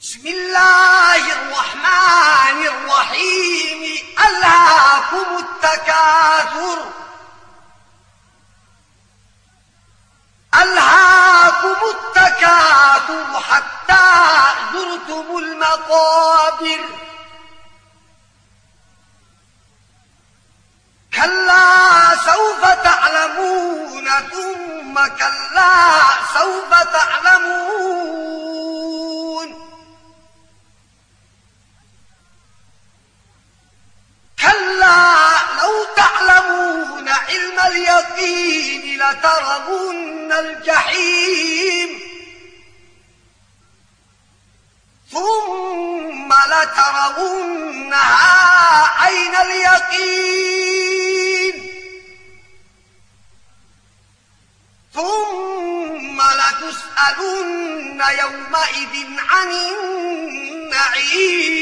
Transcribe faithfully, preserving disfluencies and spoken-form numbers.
بسم الله الرحمن الرحيم ألهاكم التكاثر ألهاكم التكاثر حتى زرتم المقابر كلا سوف تعلمون ثم كلا سوف تعلمون كلا لو تعلمون علم اليقين لترون الجحيم ثم لترونها عين اليقين ثم لتسألن يومئذ عن النعيم